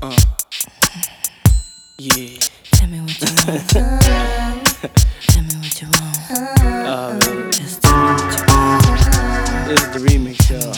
Yeah. Tell me what you want. Tell me what you want. Just tell me what you want. This is the remix, y'all.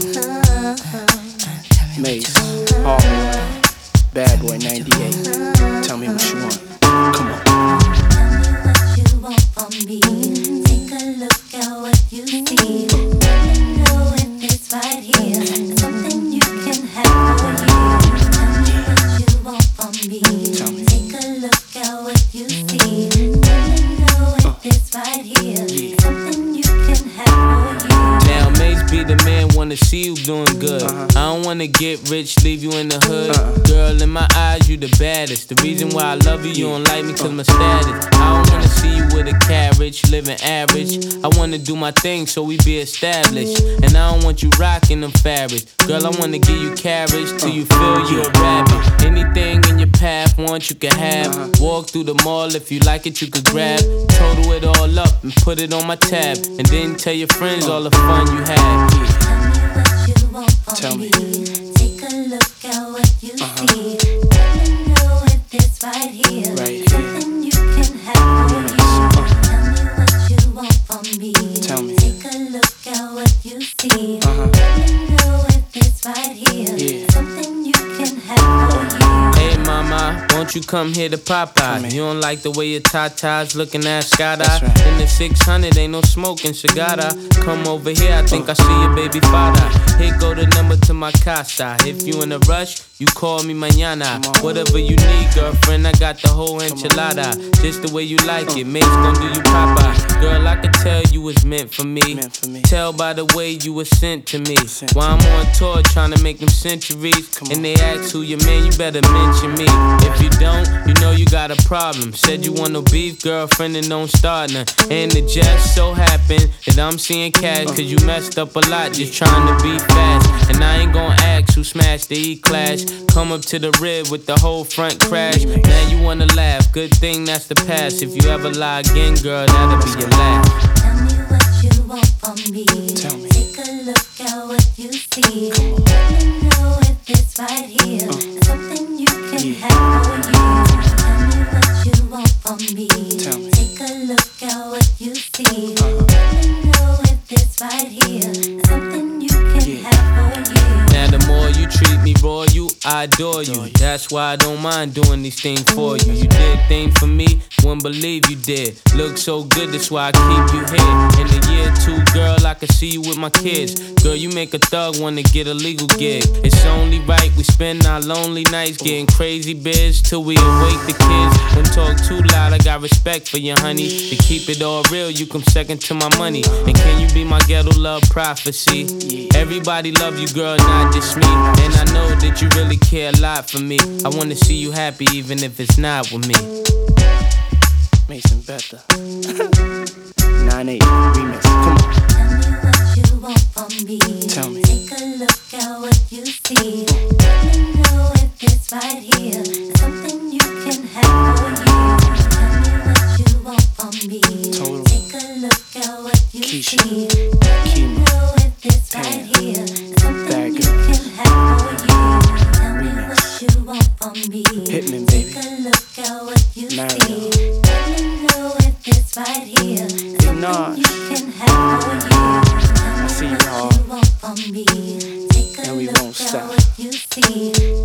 Mace, Hardware, Bad Boy 98. Tell me what you want. Come on. Tell me what you want from me. Take a look at what you see. Let me know if it's right here. Something you can have for you. Tell me what you want from me. Tell me. Take a look at what you see. Let me know if it's right here. Something you can have for you. Now Mace be the man, wanna see you doing good. I don't wanna get rich, leave you in the hood. Girl, in my eyes, you the baddest. The reason why I love you, you don't like me cause my status. I don't wanna see you with a carriage, living average. I wanna do my thing so we be established. And I don't want you rocking them fabrics. Girl, I wanna give you carriage till you feel you a rabbit. Anything in your path, want you can have. Walk through the mall, if you like it, you could grab. Total it all up and put it on my tab. And then tell your friends all the fun you had. Tell me. Take a look at what you see. Let me know if it's right here. Right Something you can have for you. Tell me what you want from me. Tell me. Take a look at what you see. Let me know if it's right here. Something you can have for you. Hey mama, won't you come here to Popeye? You don't like the way your tatas looking at Scott. That's right. In the 600, ain't no smoking cigar. Come over here, I think I see your baby father. Here go the number to my casa. If you in a rush, you call me mañana. Whatever you need, girlfriend, I got the whole enchilada. Just the way you like it, Mace gon' do you proper. Girl, I can tell you was meant for me. Tell by the way you was sent to me. While I'm on tour trying to make them centuries, and they ask who your man, you better mention me. If you don't, you know you got a problem. Said you want no beef, girlfriend, and don't start none. And it just so happened that I'm seeing cash, cause you messed up a lot just trying to be fast. And I ain't gon' ask who smashed the E-Class. Come up to the rib with the whole front crash. Now you wanna laugh, good thing that's the past. If you ever lie again, girl, that'll be your last. Tell me what you want from me. Tell me. Take a look at what you see. Let me know if it's right here. Something you can have for you. Tell me what you want from me. Tell me. Take a look at what you see. Let me know if it's right here. Something you can have for you. Now the more you treat me royal, I adore you. That's why I don't mind doing these things for you. You did things for me, wouldn't believe you did. Look so good, that's why I keep you here. In the year 2, girl, I can see you with my kids. Girl, you make a thug wanna get a legal gig. It's only right we spend our lonely nights getting crazy biz till we awake the kids. Don't talk too loud, I got respect for you, honey. To keep it all real, you come second to my money. And can you be my ghetto love prophecy? Everybody love you, girl, not just me. And I know that you really care a lot for me. I wanna see you happy even if it's not with me. Mason Betha. 98 remix. Come on. Tell me what you want from me. Tell me. Take a look at what you see. Let me know if it's right here. Something you can have for you. Tell me what you want from me. Total. Take a look at what you Keisha. see. Let me Kima. know if it's right here. Something you can have for you. Tell me what you want from me. Hitman, baby. Take a look at what you Mario. see. Let me know if it's right here. Something Naj. you can have for you. I see you hard. From me. Take a And we look won't at stop. what you see.